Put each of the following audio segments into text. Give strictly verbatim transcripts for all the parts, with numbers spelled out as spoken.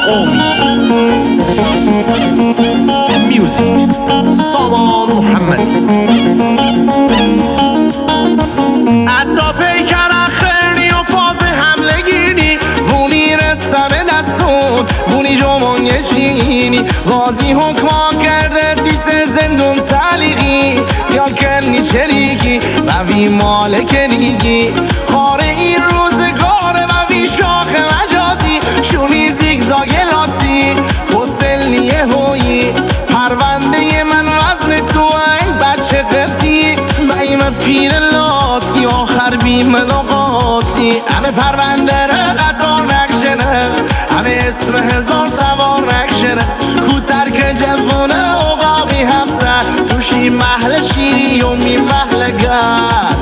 امید میوزیک سامان محمدی حتی پیکر خیلی و فاز حمله گیری وونی رستم دستون وونی جمعون یشینی غازی حکما کرده تیس زندون تلیقی یا کنی شریکی و وی مالک نیگی خاره این روزگاره و وی شاخ مجازی شونی زیگزاگ لاتی پستل نیه هویی پرونده من وزن تو ای بچه قرتی بیم پیر لاتی آخر بی ملاقاتی همه پرونده ره قطار نکشنه همه اسم هزار سوار نکشنه کوتر که جوونه اقابی هفته توشی محل شیری و می محل گر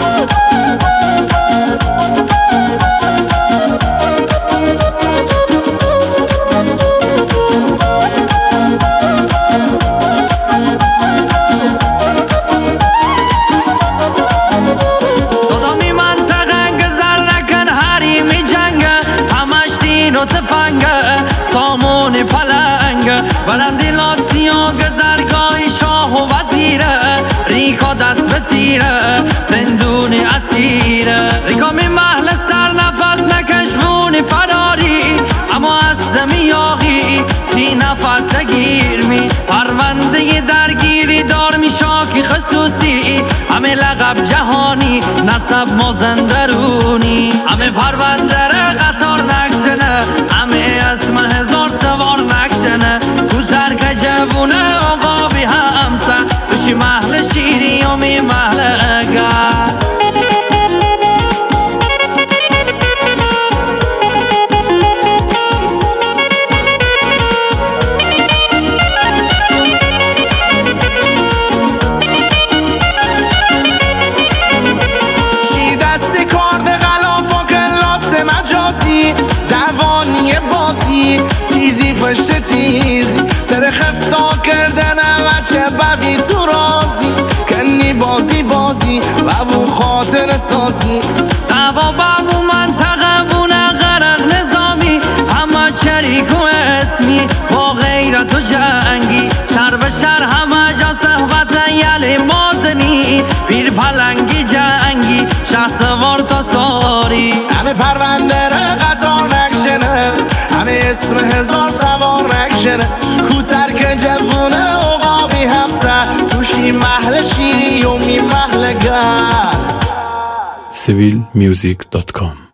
و تفنگه سامون پلنگه برندی لاتی و گذرگاهی شاه و وزیره ریکا دست به تیره زندون اسیره ریکا می محل سر نفس نکشفون فراری اما از زمیاغی تی نفس گیر می پرونده درگیری دار می شاکی خصوصی همه لقب جهانی نسب مازندرونی همه پرونده ره قطار نکشنه همه اسم هزار سوار نکشنه کوتر که جوونه آقا بی همسه توشی محل شیری و می محل گر دوانی بازی تیزی پشت تیزی تر خفتا کردن وچه ببی تو رازی کنی بازی بازی بابو خاطر سازی دوا بابو منطقه وونه غرق نظامی همه چریک و اسمی با غیرت و جنگی شر به شر همه جا صحبت یلی مازنی پیر پلنگی جنگی شخص وار تا ساری همه پرونده ره قطار نکشنه همه اسم هزار سوار نکشنه کوتر که جوونه اقابی هفته توشی محل شیری و می محل گر سیویل میوزیک دات کام